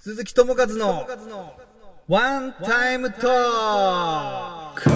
鈴木智和のワンタイムトーク。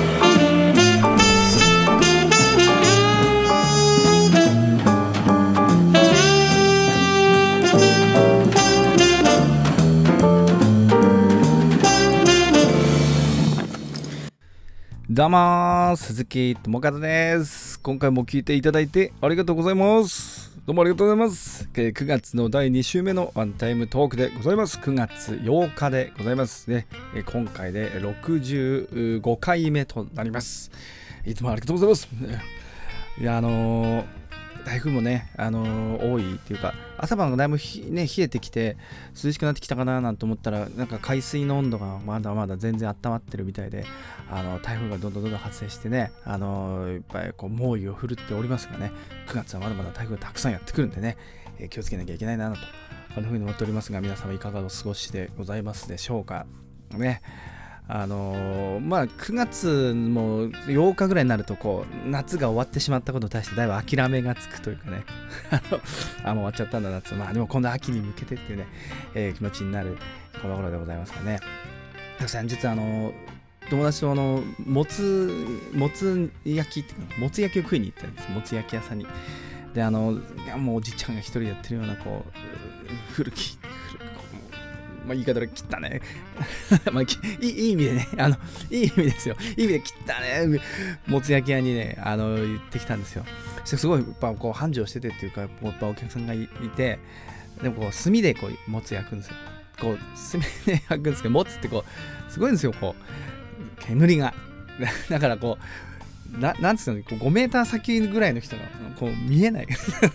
どうも鈴木智和です。今回も聞いていただいてありがとうございます。どうもありがとうございます。9月の第2週目のワンタイムトークでございます。9月8日でございますね。今回で65回目となります。いつもありがとうございます。いや台風もね、多いっていうか、朝晩がだいぶ冷えてきて涼しくなってきたかななんて思ったら、なんか海水の温度がまだまだ全然温まってるみたいで、台風がどんどん発生してね、いっぱいこう猛威を振るっておりますがね、9月はまだまだ台風がたくさんやってくるんでね、気をつけなきゃいけないなと、こんな風に思っておりますが、皆様いかがお過ごしでございますでしょうかね。9月も8日ぐらいになるとこう夏が終わってしまったことに対してだいぶ諦めがつくというかねもう終わっちゃったんだ夏、でも今度秋に向けてっていうね、気持ちになるこの頃でございますがね。先日友達ともつ焼きっていうかもつ焼きを食いに行ったんです。もつ焼き屋さんにでもうおじちゃんが一人でやってるようなこう古き言い方で切ったねいい意味でね、いい意味ですよ。いい意味で切ったねもつ焼き屋にね行ってきたんですよ。すごいこう繁盛しててっていうか、お客さんがいて、でもこう炭でこうもつ焼くんですよ。こう炭で焼くんですけど、もつってこうすごいんですよ、こう煙がだからこうなんつうの、こう5メーター先ぐらいの人がこう見えない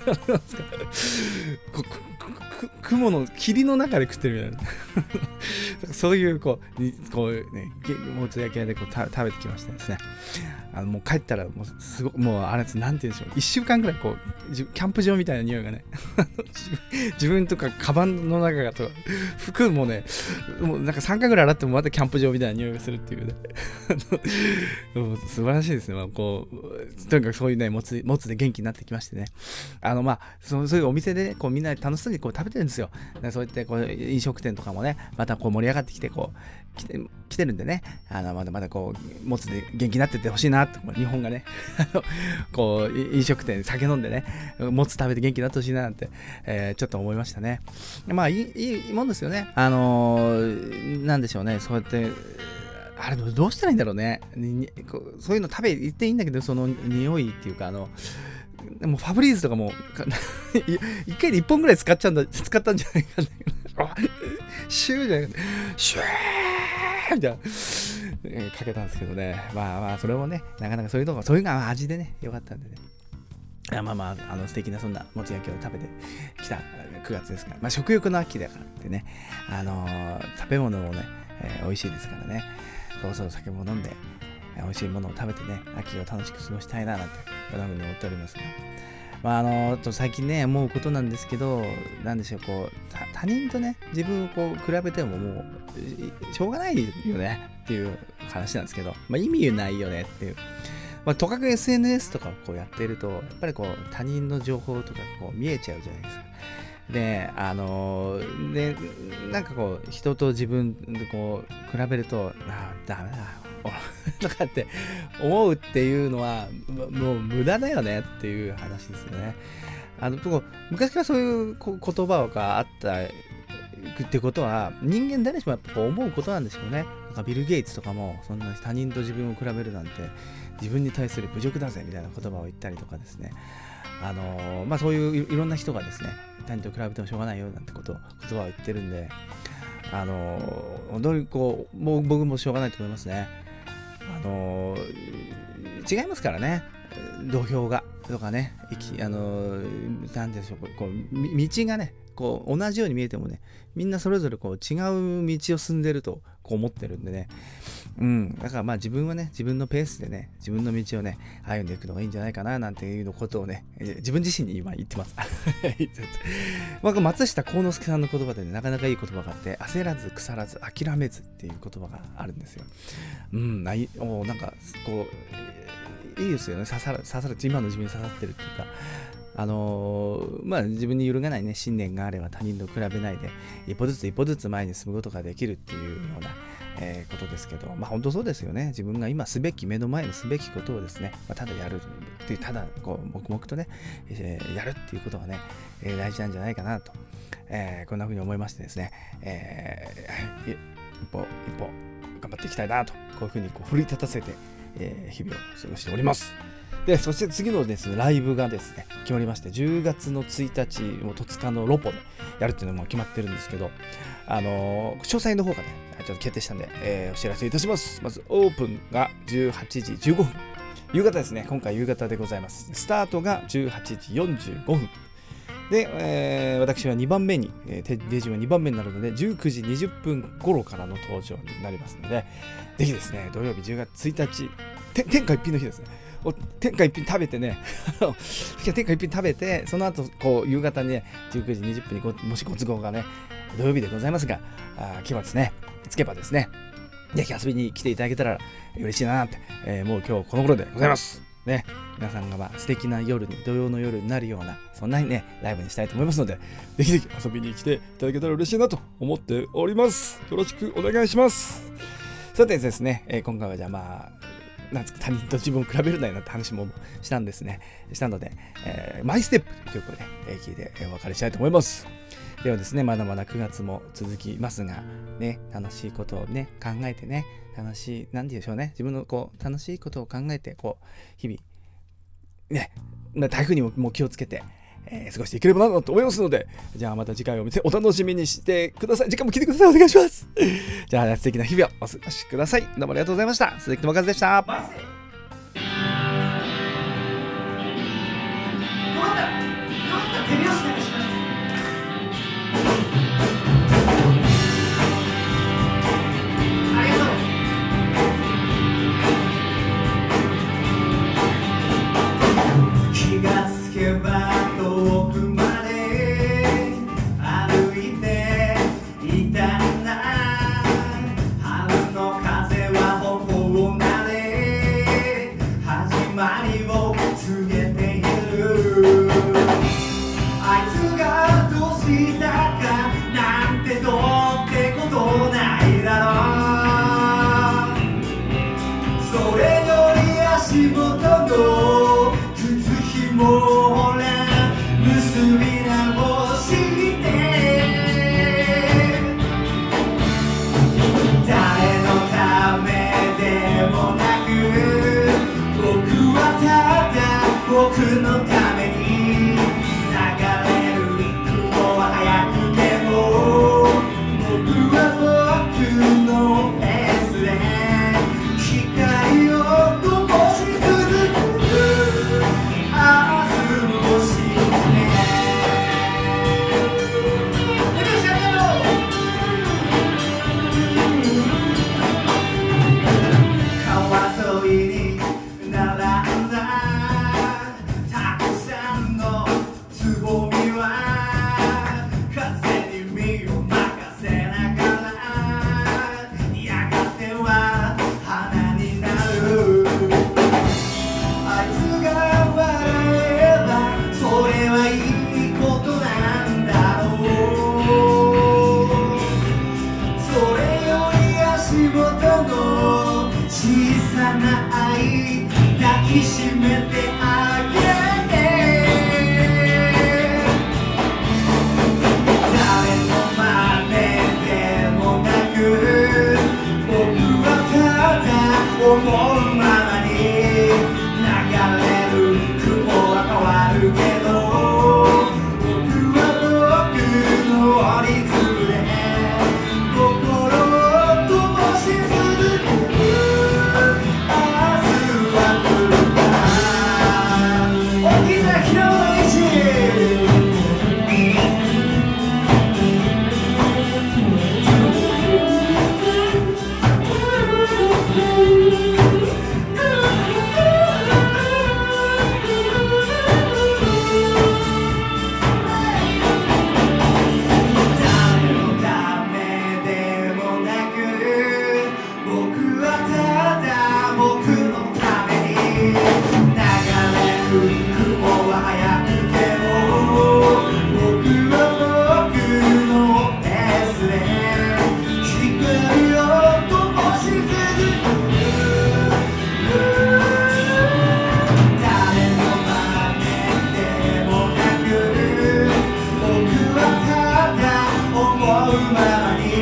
雲の霧の中で食ってるみたいなそういうこうね、もつ焼き屋でこう食べてきましてですね、もう帰ったらもうあれなんて言うんでしょう、1週間ぐらいこうキャンプ場みたいな匂いがね自分とかカバンの中がと服もね、もうなんか3回ぐらい洗ってもまたキャンプ場みたいな匂いがするっていうね素晴らしいですね。こうとにかくそういうねもつで元気になってきましてね、そういうお店で、ね、こうみんなで楽しそうにこう食べてるんですよ。そういってこう飲食店とかもね、またこう盛り上がってきてこう来てるんでね、まだこうもつで元気になってってほしいなと、日本がねこう飲食店酒飲んでね、もつ食べて元気になってほしいななんて、ちょっと思いましたね。いいもんですよね。なんでしょうね、そうやってあれどうしたらいいんだろうね。そういうの言っていいんだけど、その匂いっていうかもうファブリーズとかも一回で1本ぐらい使ったんじゃないかなシューじゃなくてシューみたいなかけたんですけどね。それもね、なかなかそういうのが味でね良かったんでね。素敵なそんなもつ焼きを食べてきた9月ですから、食欲の秋だからってね、食べ物もね、美味しいですからね。そう酒も飲んで美味しいものを食べてね、秋を楽しく過ごしたいななんてこんな風に思っておりますが、最近ね思うことなんですけど、なんでしょう、こう他人とね自分をこう比べてももうしょうがないよねっていう話なんですけど、意味ないよねっていう。とかく SNS とかをこうやっていると、やっぱりこう他人の情報とかこう見えちゃうじゃないですか。でなんかこう人と自分でこう比べるとダメだとかって思うっていうのはもう無駄だよねっていう話ですよね。昔からそういう言葉があったってことは、人間誰しもやっぱこう思うことなんでしょうね。ビル・ゲイツとかもそんな他人と自分を比べるなんて自分に対する侮辱だぜみたいな言葉を言ったりとかですね、そういういろんな人がですね、他人と比べてもしょうがないよなんて言葉を言ってるんで、本当にこう僕もしょうがないと思いますね。違いますからね、土俵がとかね、なんでしょう、こう道がねこう同じように見えてもね、みんなそれぞれこう違う道を進んでるとこう思ってるんでね、だから自分はね自分のペースでね自分の道をね歩んでいくのがいいんじゃないかななんていうことをね、自分自身に今言ってます松下幸之助さんの言葉でね、なかなかいい言葉があって、焦らず腐らず諦めずっていう言葉があるんですよ。なんかこういいですよね。刺さる今の自分に刺さってるっていうか、 自分に揺るがないね信念があれば他人と比べないで一歩ずつ前に進むことができるっていうようなことですけど、本当そうですよね。自分が今目の前にすべきことをですね、ただやるっていう、ただこう黙々とね、やるっていうことがね、大事なんじゃないかなと、こんな風に思いましてですね、一歩頑張っていきたいなと、こういう風に奮い立たせて、日々を過ごしております。で、そして次のですね、ライブがですね、決まりまして、10月の1日、戸塚のロポでやるっていうのも決まってるんですけど、詳細の方がね、ちょっと決定したんで、お知らせいたします。まず、オープンが18時15分。夕方ですね、今回夕方でございます。スタートが18時45分。で、私は2番目に、デジは2番目になるので、19時20分頃からの登場になりますので、ぜひですね、土曜日10月1日、天下一品の日ですね。天下一品食べてね天下一品食べて、その後夕方にね19時20分にもしご都合がね土曜日でございますが、つけばですね、ぜひ遊びに来ていただけたら嬉しいなって、もう今日この頃でございますね。皆さんが素敵な夜に、土曜の夜になるような、そんなにねライブにしたいと思いますので、ぜひぜひ遊びに来ていただけたら嬉しいなと思っております。よろしくお願いします。さてですね、今回はじゃあ他人と自分を比べるなよなって話もしたので、マイステップという曲をね、聴いてお別れしたいと思います。ではですね、まだまだ9月も続きますが、ね、楽しいことをね、考えてね、なんて言うんでしょうね、自分の楽しいことを考えて、日々、ね、台風にも気をつけて、過ごしていければなと思いますので、じゃあまた次回をお楽しみにしてください。次回も聞いてください。お願いします。じゃあ素敵な日々をお過ごしください。どうもありがとうございました。鈴木智和でした。よかった手拍子でします。ありがとう。気がつけば遠くまで歩いていたな。春の風は頬をなで馬に